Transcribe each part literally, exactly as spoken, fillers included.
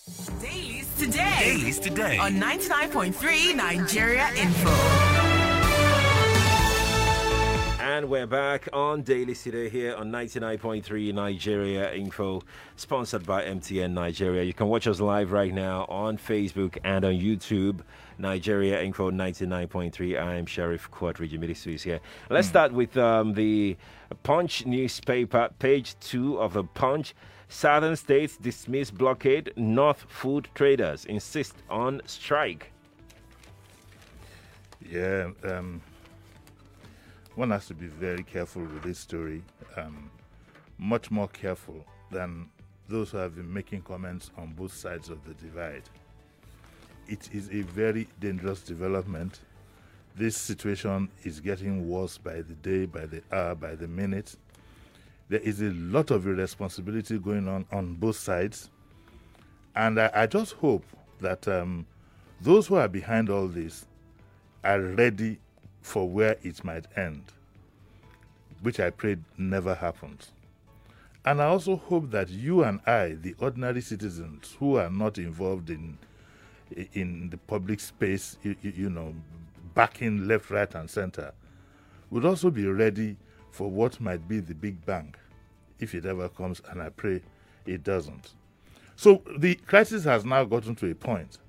Dailies today. Dailies today. On ninety-nine point three Nigeria Info. And we're back on Dailies today here on ninety-nine point three Nigeria Info, sponsored by M T N Nigeria. You can watch us live right now on Facebook and on YouTube. Nigeria Info ninety-nine point three. I am Sheriff Quadri Jimirisu is here. Let's mm. start with um, the Punch newspaper, page two of the Punch. Southern states dismiss blockade. North food traders insist on strike. Yeah, um, one has to be very careful with this story. Um, much more careful than those who have been making comments on both sides of the divide. It is a very dangerous development. This situation is getting worse by the day, by the hour, by the minute. There is a lot of irresponsibility going on on both sides. And I, I just hope that um, those who are behind all this are ready for where it might end, which I pray never happens. And I also hope that you and I, the ordinary citizens who are not involved in in the public space, you, you, you know, backing left, right, and center, would also be ready for what might be the big bang, if it ever comes, and I pray it doesn't. So the crisis has now gotten to a point,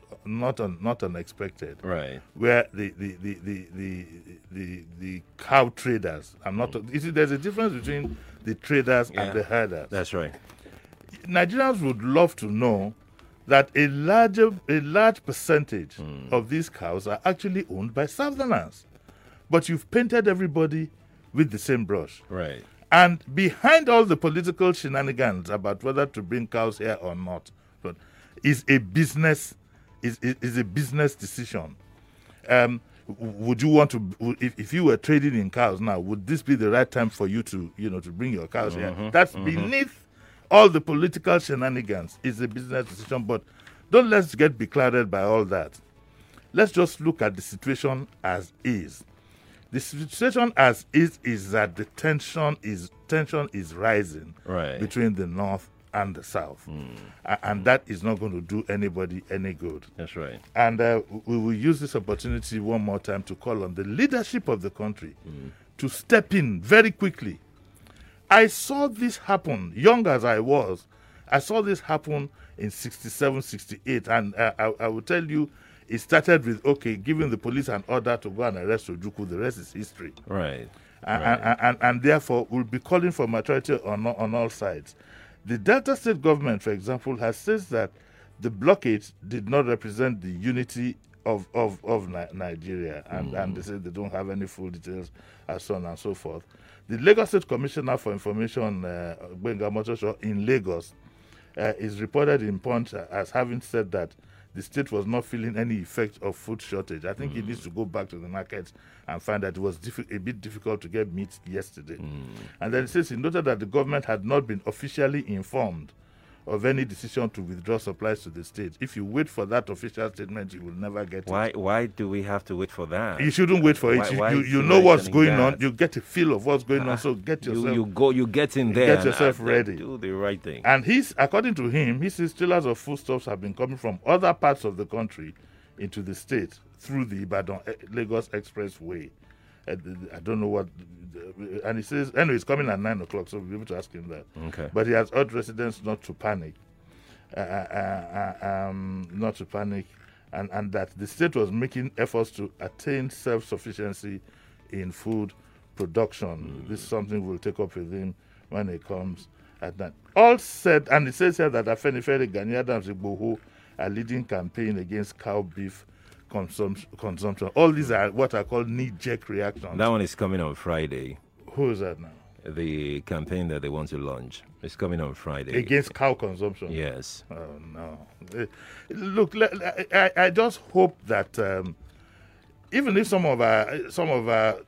not un, not unexpected, right, where the the the the the, the, the cow traders. I'm not. Mm. You see, there's a difference between the traders yeah, and the herders. That's right. Nigerians would love to know that a larger a large percentage mm. of these cows are actually owned by Southerners, but you've painted everybody with the same brush, right? And behind all the political shenanigans about whether to bring cows here or not, but is a business is is, is a business decision. Um, would you want to, if, if you were trading in cows now, would this be the right time for you to you know to bring your cows mm-hmm, here? That's mm-hmm. beneath all the political shenanigans. It's a business decision, but don't let's get beclouded by all that. Let's just look at the situation as is. The situation as is is that the tension is tension is rising right. between the North and the South, mm. A- and that is not going to do anybody any good. That's right. And uh, we will use this opportunity one more time to call on the leadership of the country mm. to step in very quickly. I saw this happen, young as I was. I saw this happen in sixty-seven, sixty-eight, and uh, I, I will tell you, it started with, okay, giving the police an order to go and arrest Ojukwu. The rest is history. Right. And, right. and, and, and therefore, we'll be calling for maturity on, on all sides. The Delta State government, for example, has said that the blockade did not represent the unity of, of, of Ni- Nigeria, and, mm. and they said they don't have any full details, and so on and so forth. The Lagos State Commissioner for Information, uh, Gbenga Motosho, in Lagos, uh, is reported in Punch as having said that the state was not feeling any effect of food shortage. I think mm. he needs to go back to the market and find that it was diffi- a bit difficult to get meat yesterday. Mm. And then it says he noted that the government had not been officially informed of any decision to withdraw supplies to the state. If you wait for that official statement, you will never get why, it. Why do we have to wait for that? You shouldn't wait for why, it. You, why you, you know what's going that? on. You get a feel of what's going uh, on. So get yourself. You, you go. You get in there. Get yourself ready. Do the right thing. And he's, according to him, he says trailers of foodstuffs have been coming from other parts of the country into the state through the Ibadan Lagos Expressway. I don't know what, and he says anyway. It's coming at nine o'clock, so we'll be able to ask him that. Okay. But he has urged residents not to panic. Uh, uh, uh, um, not to panic, and, and that the state was making efforts to attain self-sufficiency in food production. Mm. This is something we'll take up with him when he comes at that. All said, and it says here that Afenifere, Gani Adams, Igboho are leading campaign against cow beef consum- consumption. All these are what are called knee-jerk reactions. That one is coming on Friday. Who is that now? The campaign that they want to launch is coming on Friday. Against cow consumption? Yes. Oh, no. Uh, look, I, I just hope that um, even if some of our, some of our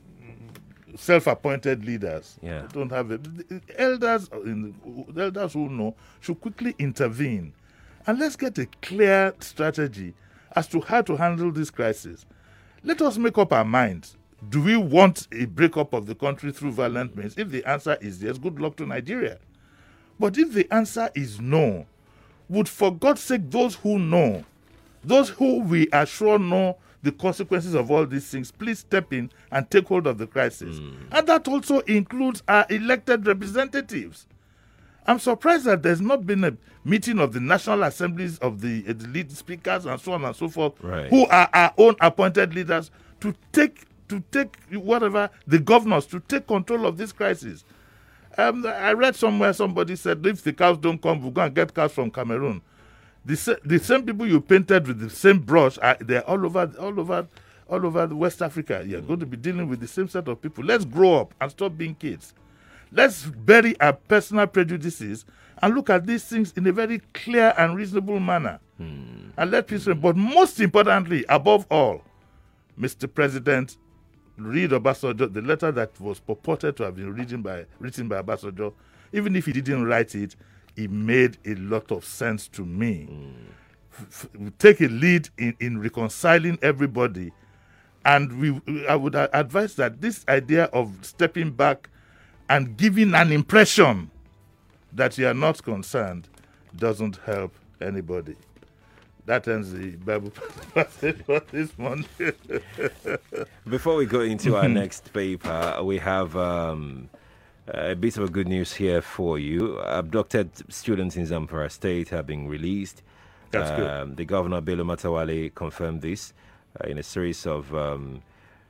self-appointed leaders yeah. don't have it, the elders, the elders who know should quickly intervene. And let's get a clear strategy as to how to handle this crisis. Let us make up our minds. Do we want a breakup of the country through violent means? If the answer is yes, good luck to Nigeria. But if the answer is no, would, for God's sake, those who know, those who we are sure know the consequences of all these things, please step in and take hold of the crisis. Mm. And that also includes our elected representatives. I'm surprised that there's not been a meeting of the National Assemblies of the, uh, the lead speakers and so on and so forth, right. who are our own appointed leaders, to take to take whatever, the governors, to take control of this crisis. Um, I read somewhere somebody said, if the cows don't come, we're going to get cows from Cameroon. The, the same people you painted with the same brush, are, they're all over, all over, all over West Africa. You're mm. going to be dealing with the same set of people. Let's grow up and stop being kids. Let's bury our personal prejudices and look at these things in a very clear and reasonable manner. Mm. And let peace reign. But most importantly, above all, Mister President, read Obasanjo, the letter that was purported to have been written by, written by Obasanjo. Even if he didn't write it, it made a lot of sense to me. Mm. F- f- take a lead in, in reconciling everybody. And we, I would advise that this idea of stepping back and giving an impression that you are not concerned doesn't help anybody. That ends the Bible passage for this morning. Before we go into our next paper, we have um, a bit of a good news here for you. Abducted students in Zamfara State have been released. That's good. Um, the governor, Bello Matawale, confirmed this uh, in a series of um,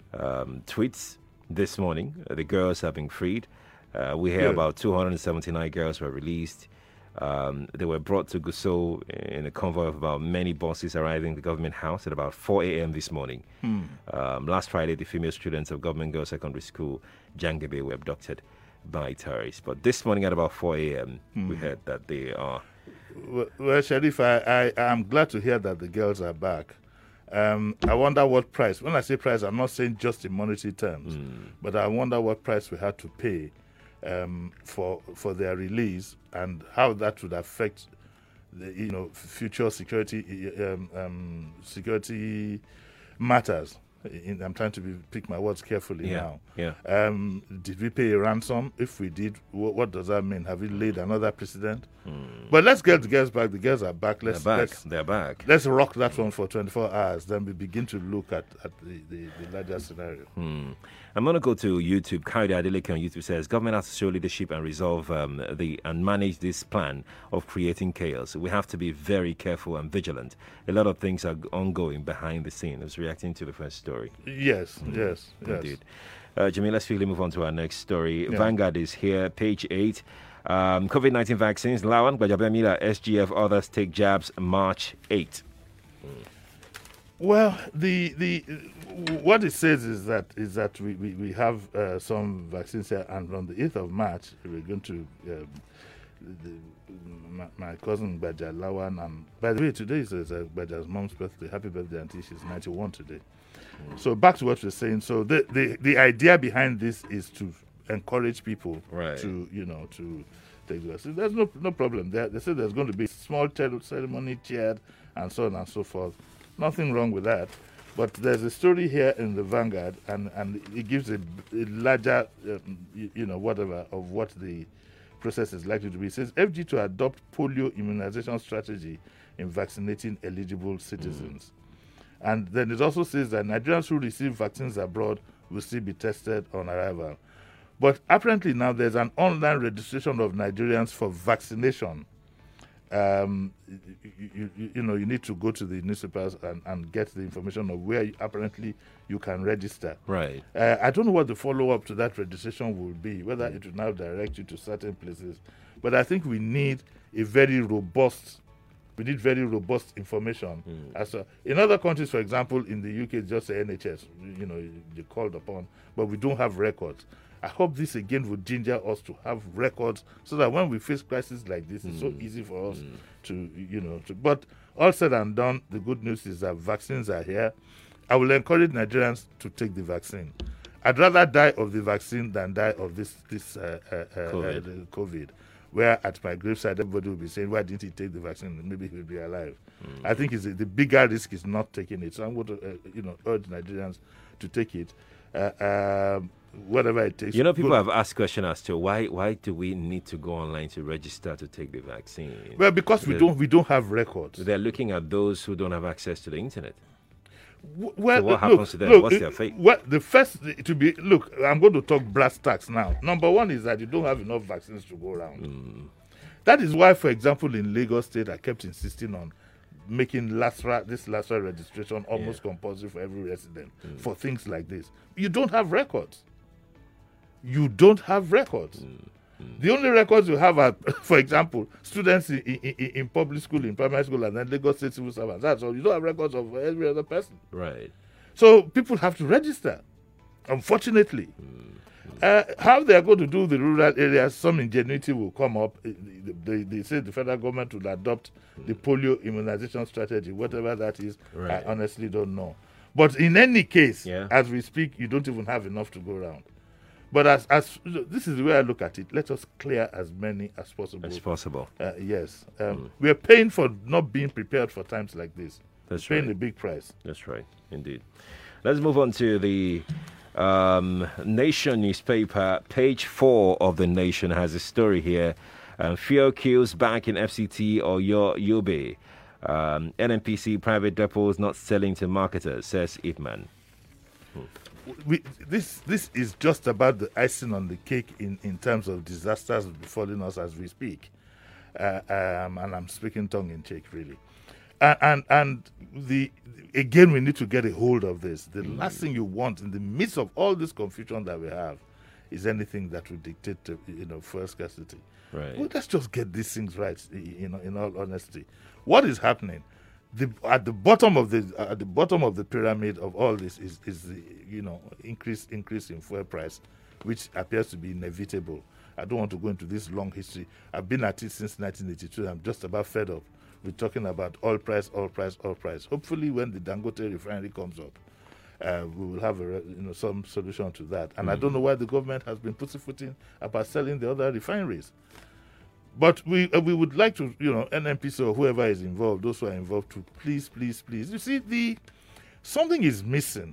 um, tweets this morning. Uh, the girls have been freed. Uh, we hear Good. about two hundred seventy-nine girls were released. Um, they were brought to Gusau in a convoy of about many buses arriving at the government house at about four a.m. this morning. Hmm. Um, last Friday, the female students of Government Girls Secondary School, Jangebe, were abducted by terrorists. But this morning at about four a.m., hmm. we heard that they are... Well, well Sheriff, I, I am glad to hear that the girls are back. Um, I wonder what price. When I say price, I'm not saying just in monetary terms, hmm. but I wonder what price we had to pay Um, for for their release and how that would affect the you know future security um, um, security matters. In, I'm trying to be, pick my words carefully yeah, now. Yeah. Um, did we pay a ransom? If we did, wh- what does that mean? Have we laid another precedent? Mm. But let's get the girls back. The girls are back. Let's, They're back. Let's, They're back. Let's rock that one for twenty-four hours. Then we begin to look at, at the, the, the larger scenario. Mm. I'm going to go to YouTube. Kaide Adeleke on YouTube says, government has to show leadership and resolve um, the and manage this plan of creating chaos. We have to be very careful and vigilant. A lot of things are ongoing behind the scene. I was reacting to the first story. Yes, mm. yes, yes. Indeed. Uh, Jamie, let's quickly move on to our next story. Yeah. Vanguard is here, page eight. Um, COVID nineteen vaccines. Lawan, Gbajabemila, S G F, others take jabs March eighth. Mm. Well, the the what it says is that is that we, we, we have uh, some vaccines here, and on the eighth of March we're going to um, the, my, my cousin Baja Lawan, and by the way, today is uh, Baja's mom's birthday. Happy birthday, auntie! She's ninety-one today. Mm. So back to what we're saying. So the, the the idea behind this is to encourage people right. to you know to take the vaccine. There's no no problem. There, they say there's going to be small ceremony chaired and so on and so forth. Nothing wrong with that. But there's a story here in the Vanguard, and, and it gives a, a larger, um, you, you know, whatever, of what the process is likely to be. It says F G to adopt polio immunization strategy in vaccinating eligible citizens. Mm. And then it also says that Nigerians who receive vaccines abroad will still be tested on arrival. But apparently now there's an online registration of Nigerians for vaccination. Um, you, you, you know, you need to go to the newspapers and, and get the information of where you, apparently you can register. Right. Uh, I don't know what the follow-up to that registration will be, whether it will now direct you to certain places. But I think we need a very robust, we need very robust information. Mm. As a, in other countries, for example, in the U K, it's just the N H S, you know, you're called upon, but we don't have records. I hope this again would ginger us to have records so that when we face crises like this, mm. it's so easy for us mm. to, you know, to, but all said and done, the good news is that vaccines are here. I will encourage Nigerians to take the vaccine. I'd rather die of the vaccine than die of this, this uh, uh, uh, COVID. Uh, COVID, where at my graveside, everybody will be saying, why didn't he take the vaccine? Maybe he'll be alive. Mm. I think it's, the bigger risk is not taking it. So I'm going to, uh, you know, urge Nigerians to take it. uh, um, whatever it takes. You know, people Go- have asked questions as to why why do we need to go online to register to take the vaccine? Well, because we They're- don't we don't have records. They're looking at those who don't have access to the internet. W- Well, So what look, happens to them? look, What's uh, their fate? Well, the first to be look, I'm going to talk brass tacks now. Number one is that you don't have enough vaccines to go around. Mm. That is why, for example, in Lagos State, I kept insisting on making LASRA, this LASRA registration almost compulsory for every resident Mm. for things like this. You don't have records. You don't have records. Mm. The only records you have are, for example, students in, in, in in public school, in primary school, and then Lagos State civil servants. That's all. You don't have records of every other person. Right. So people have to register, unfortunately. Uh, how they are going to do the rural areas, some ingenuity will come up. Uh, They, they say the federal government will adopt the polio immunization strategy, whatever that is. Right. I honestly don't know. But in any case, Yeah. as we speak, you don't even have enough to go around. But as, as this is the way I look at it, let us clear as many as possible. It's possible. Uh, yes. Um, We are paying for not being prepared for times like this. That's paying right. a big price. That's right, indeed. Let's move on to the um, Nation newspaper. Page four of the Nation has a story here. Um, Fuel kills back in F C T or your U B. Um, N N P C private depots not selling to marketers, says Ipman. We, this this is just about the icing on the cake in, in terms of disasters befalling us as we speak, uh, um, and I'm speaking tongue in cheek, really. And, and and the again, we need to get a hold of this. The last thing you want in the midst of all this confusion that we have is anything that will dictate, to, you know, fuel scarcity. Right. Well, let's just get these things right. You know, in all honesty, what is happening? The, at the bottom of the at the bottom of the pyramid of all this is is the you know increase increase in fuel price, which appears to be inevitable. I don't want to go into this long history. I've been at it since nineteen eighty-two. I'm just about fed up with talking about oil price, oil price, oil price. Hopefully, when the Dangote refinery comes up, uh, we will have a re- you know some solution to that. And I don't know why the government has been pussyfooting about selling the other refineries. But we uh, we would like to, you know, N N P C or whoever is involved, those who are involved, to please, please, please. You see, the something is missing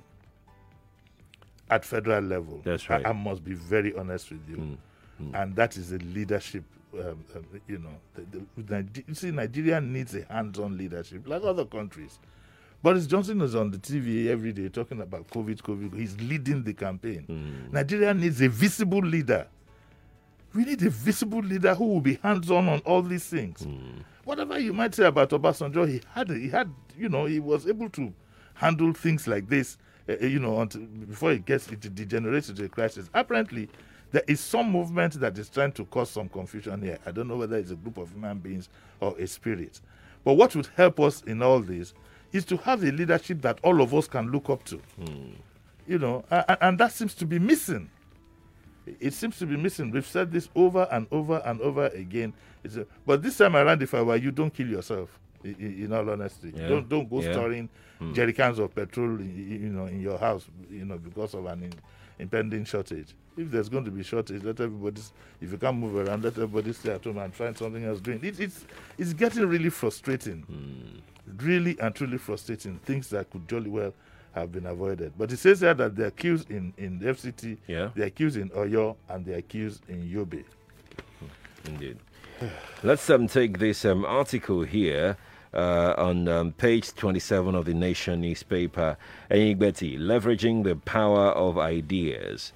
at federal level. That's right. I, I must be very honest with you, Mm, and that is the leadership. Um, um, you know, the, the, Nige- you see, Nigeria needs a hands-on leadership, like other countries. Boris Johnson is on the T V every day talking about COVID, COVID. He's leading the campaign. mm. Nigeria needs a visible leader. We need a visible leader who will be hands-on on all these things. Mm. Whatever you might say about Obasanjo, he had, he had, you know, he was able to handle things like this, uh, you know, until, before it gets, it degenerates into a crisis. Apparently, there is some movement that is trying to cause some confusion here. I don't know whether it's a group of human beings or a spirit. But what would help us in all this is to have a leadership that all of us can look up to. Mm. You know, and, and that seems to be missing. It seems to be missing. We've said this over and over and over again. It's a, but this time around, if I were you, don't kill yourself. In, in all honesty, Yeah. don't don't go Yeah. storing Mm. jerry cans of petrol, in, you know, in your house, you know, because of an in, impending shortage. If there's going to be shortage, let everybody. If you can't move around, let everybody stay at home and find something else doing. It, it's it's getting really frustrating, Mm. really and truly frustrating. Things that could jolly well have been avoided. But it says here that they're accused in, in the F C T, Yeah. they're accused in Oyo, and they're accused in Yobe. Indeed. Let's um, take this um, article here uh, on um, page twenty-seven of the Nation newspaper. Enyigbeti, leveraging the power of ideas.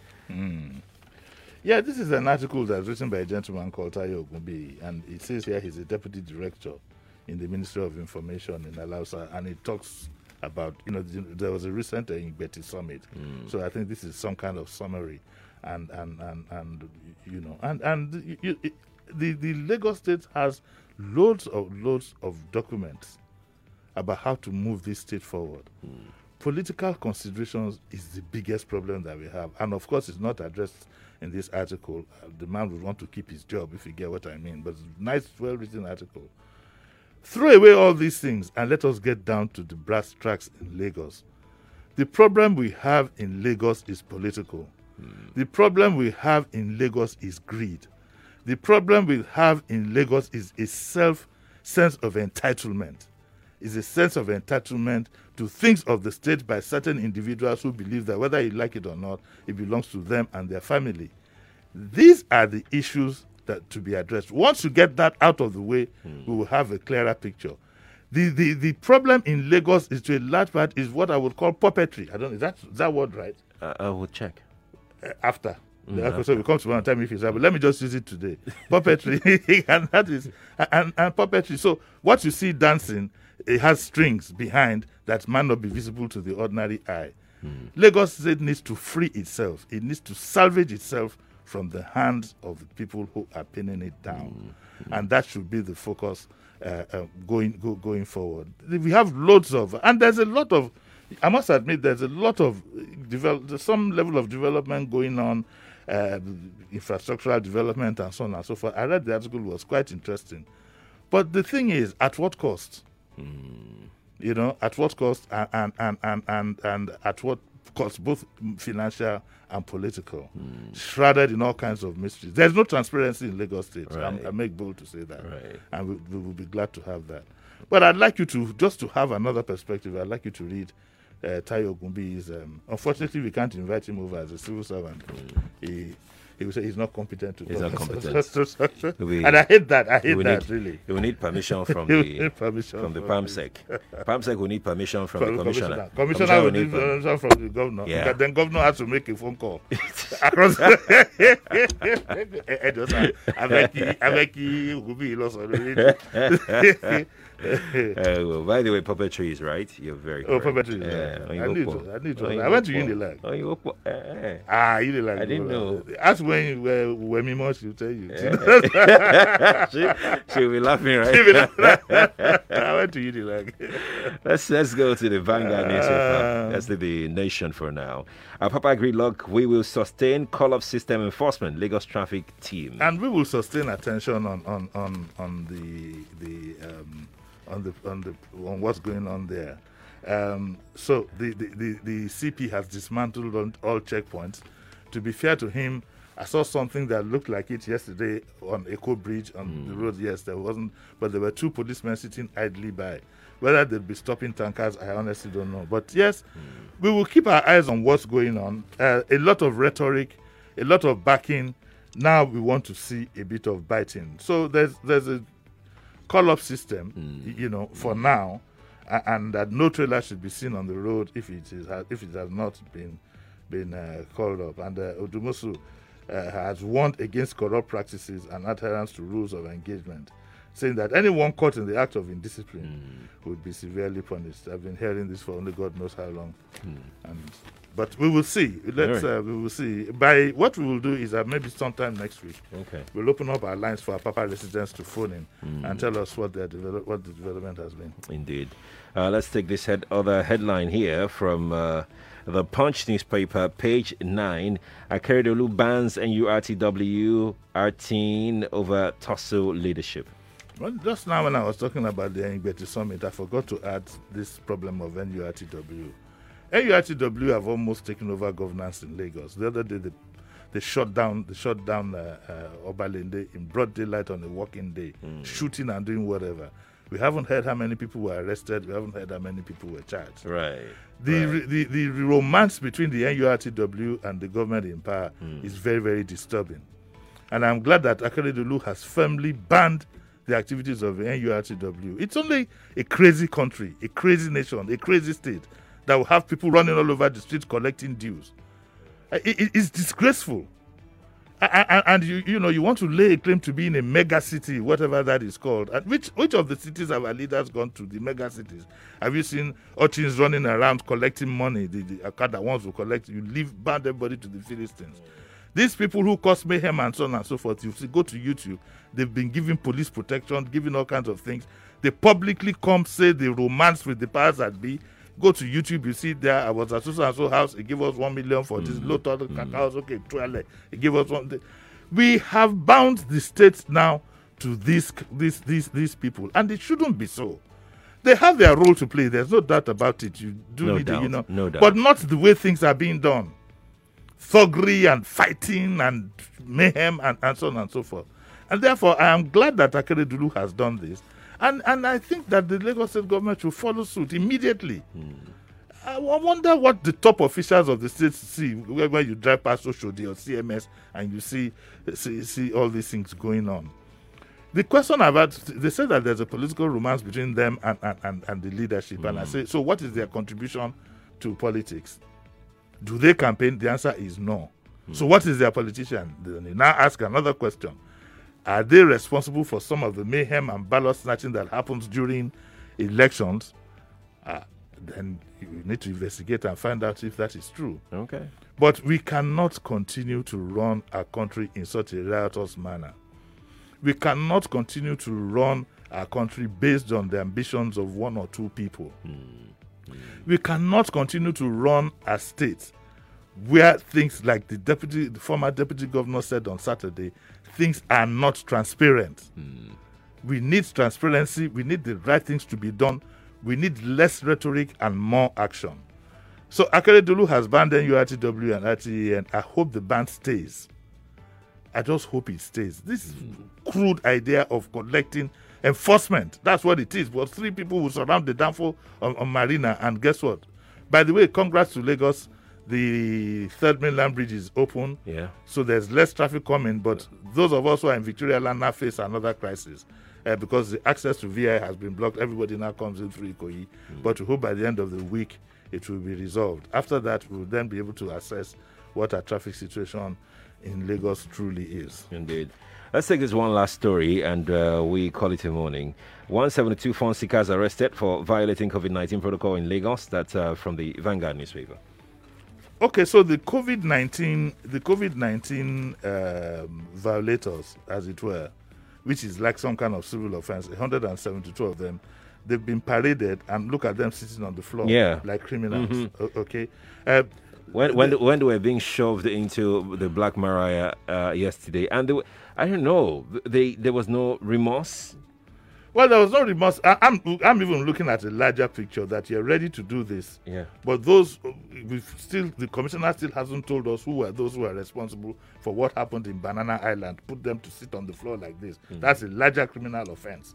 Yeah, this is an article that's written by a gentleman called Tayo Ogunbi, and it says here he's a deputy director in the Ministry of Information in Alausa, and it talks about, you know, the- there was a recent Enyigbeti summit, so I think this is some kind of summary, and and and, and you know, and and you, you, the the Lagos State has loads of loads of documents about how to move this state forward. Political considerations is the biggest problem that we have, and of course, it's not addressed in this article. Uh, the man would want to keep his job, if you get what I mean. But it's a nice, well-written article. Throw away all these things and let us get down to the brass tracks in Lagos. The problem we have in Lagos is political. The problem we have in Lagos is greed. The problem we have in Lagos is a self sense of entitlement. is a sense of entitlement to things of the state by certain individuals who believe that whether you like it or not, it belongs to them and their family. These are the issues that to be addressed. Once you get that out of the way, mm. we will have a clearer picture. The, the the problem in Lagos is to a large part is what I would call puppetry. I don't know, is that, is that word right? Uh, I will check. Uh, after. Mm, the after. So we come to one time if it's but let me just use it today. Puppetry, and that is and, and puppetry. So what you see dancing, it has strings behind that might not be visible to the ordinary eye. Mm. Lagos State needs to free itself. It needs to salvage itself from the hands of the people who are pinning it down, mm. and that should be the focus uh, uh, going go, going forward. We have loads of, and there's a lot of. I must admit, there's a lot of develop, there's some level of development going on, uh, infrastructural development, and so on and so forth. I read the article; it was quite interesting. But the thing is, at what cost? Mm. You know, at what cost, and and and and and, and at what cost, both financial and political, mm. shrouded in all kinds of mysteries. There's no transparency in Lagos State. Right. I make bold to say that, right. and we, we will be glad to have that. But I'd like you to, just to have another perspective, I'd like you to read uh, Tayo Ogunbiyi's. Um, unfortunately, we can't invite him over as a civil servant. Mm. He he will say he's not competent to He's not competent. we, and I hate that. I hate that, need, really. He will need permission from the permission from the from PAMSEC. PAMSEC will need permission from, from the commissioner. Commissioner, commissioner will need permission from the governor. Yeah. Because then governor has to make a phone call. Across avec qui Ogunbiyi lost already. Uh, well, by the way, puppetry is right. You're very correct. Oh, puppetry is uh, right. I need to. I need to. Oh, I went to Unilag. Oh, you uh, uh. Ah, Unilag. I didn't know. Ask when you were when me more, she'll tell you. she, she'll be laughing, right? She'll be laughing. I went to Unilag. let's let's go to the Vanguard newspaper. That's the, the Nation for now. Our Papa Gridlock, we will sustain call-up system enforcement. Lagos traffic team, and we will sustain attention on on on on the the. Um, on the on the on what's going on there. Um, so the, the, the, the C P has dismantled on all checkpoints. To be fair to him, I saw something that looked like it yesterday on Echo Bridge on mm. the road. Yes, there wasn't, but there were two policemen sitting idly by. Whether they'll be stopping tankers, I honestly don't know. But yes, mm. we will keep our eyes on what's going on. Uh, a lot of rhetoric, a lot of backing. Now we want to see a bit of biting. So there's there's a call-up system, mm. you know, for mm. now, uh, and that no trailer should be seen on the road if it is if it has not been been uh, called up. And uh, Odumosu uh, has warned against corrupt practices and adherence to rules of engagement, saying that anyone caught in the act of indiscipline mm. would be severely punished. I've been hearing this for only God knows how long, mm. and but we will see. Let's right. uh, we will see. By what we will do is that maybe sometime next week, okay, we'll open up our lines for our Papa residents to phone in mm. and tell us what their develop, what the development has been. Indeed. Uh, let's take this head other headline here from uh, the Punch newspaper, page nine. Akeredolu bans N U R T W R T over tussle leadership. Well, just now when I was talking about the Engbeti summit, I forgot to add this problem of N U R T W. N U R T W have almost taken over governance in Lagos. The other day, they, they shut down, they shut down uh, uh, Obalende in broad daylight on a working day, mm. shooting and doing whatever. We haven't heard how many people were arrested. We haven't heard how many people were charged. Right. The right. the, the romance between the N U R T W and the government in power mm. is very, very disturbing. And I'm glad that Akeredolu has firmly banned the activities of the N U R T W. It's only a crazy country, a crazy nation, a crazy state that will have people running all over the streets collecting dues. It, it, it's disgraceful. And, and you, you know, you want to lay a claim to being a mega city, whatever that is called. And which which of the cities have our leaders gone to, the mega cities? Have you seen urchins running around collecting money? The, the Akada ones who collect, you leave, band everybody to the Philistines. Mm. These people who cause mayhem and so on and so forth, you see, go to YouTube, they've been giving police protection, giving all kinds of things. They publicly come say they romance with the powers that be. Go to YouTube, you see there, I was at so and so house, he gave us one million for mm. this low total mm. house, okay, twelve, he gave us one. We have bound the state now to these, these, these, these people, and it shouldn't be so. They have their role to play, there's no doubt about it. You do no need doubt. it, you know, no doubt. But not the way things are being done. Thuggery and fighting and mayhem and, and so on and so forth. And therefore, I am glad that Akeredolu has done this. And and I think that the Lagos State government should follow suit immediately. Hmm. I wonder what the top officials of the state see when you drive past Oshodi or C M S and you see, see see all these things going on. The question about, they say that there's a political romance between them and, and, and, and the leadership. Mm. And I say, so what is their contribution to politics? Do they campaign? The answer is no. Mm. So what is their politician? Then you now ask another question. Are they responsible for some of the mayhem and ballot snatching that happens during elections? Uh, then you need to investigate and find out if that is true. Okay. But we cannot continue to run our country in such a riotous manner. We cannot continue to run our country based on the ambitions of one or two people. Mm. Mm. We cannot continue to run a state where things like the deputy, the former deputy governor said on Saturday, things are not transparent. Mm. We need transparency. We need the right things to be done. We need less rhetoric and more action. So Akeredolu has banned N U R T W and R T E N. I hope the ban stays. I just hope it stays. This mm. crude idea of collecting enforcement, that's what it is. But three people will surround the downfall on, on Marina, and guess what? By the way, congrats to Lagos. The third mainland bridge is open. Yeah. So there's less traffic coming, but those of us who are in Victoria Land now face another crisis. Uh, because the access to V I has been blocked. Everybody now comes in through Ikoyi. Mm. But we hope by the end of the week it will be resolved. After that, we'll then be able to assess what our traffic situation in Lagos truly is. Indeed. Let's take this one last story and uh, we call it a morning. one seventy-two phone seekers arrested for violating COVID nineteen protocol in Lagos. That's uh, from the Vanguard newspaper. Okay, so the COVID nineteen, the COVID nineteen um, violators, as it were, which is like some kind of civil offense, one hundred seventy-two of them, they've been paraded, and look at them sitting on the floor yeah. like criminals. Mm-hmm. O- okay. Uh, when when, the, when they were being shoved into the Black Maria uh, yesterday, and they were, I don't know, they, there was no remorse. Well, there was no remorse. I, I'm I'm even looking at a larger picture that you're ready to do this. Yeah. But those, we've still, the commissioner still hasn't told us who were those who are responsible for what happened in Banana Island. Put them to sit on the floor like this. Mm-hmm. That's a larger criminal offense.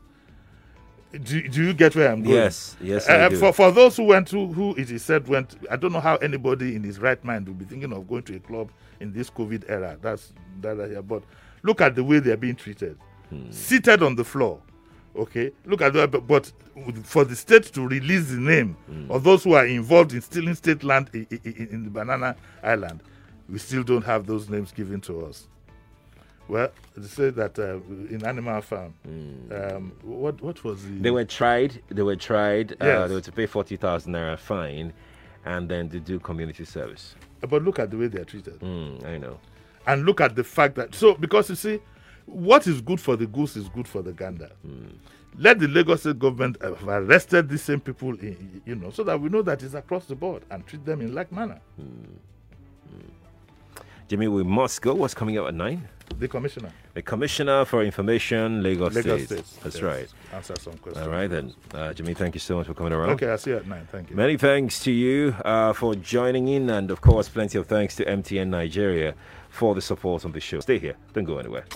Do, do you get where I'm going? Yes, yes. Uh, I do. For for those who went to, who it is said went, I don't know how anybody in his right mind would be thinking of going to a club in this COVID era. That's that here. But look at the way they are being treated, hmm. seated on the floor. Okay, look at that. But, but for the state to release the name hmm. of those who are involved in stealing state land in, in, in the Banana Island, we still don't have those names given to us. Well, they say that uh, in Animal Farm, mm. um, what what was the... They were tried, they were tried, yes. uh, they were to pay forty thousand naira fine and then to do community service. But look at the way they're treated. Mm, I know. And look at the fact that, so, because you see, what is good for the goose is good for the gander. Mm. Let the Lagos State government have arrested these same people, in, you know, so that we know that it's across the board and treat them in like manner. Mm. Mm. Jimmy, we must go. What's coming up at nine? The commissioner. The commissioner for information, Lagos, Lagos State. State. That's yes. right. Answer some questions. All right then. Uh, Jimmy, thank you so much for coming around. Okay, I'll see you at nine. Thank you. Many thanks to you uh, for joining in, and of course, plenty of thanks to M T N Nigeria for the support on the show. Stay here. Don't go anywhere.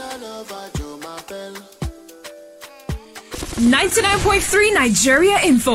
ninety-nine point three Nigeria Info.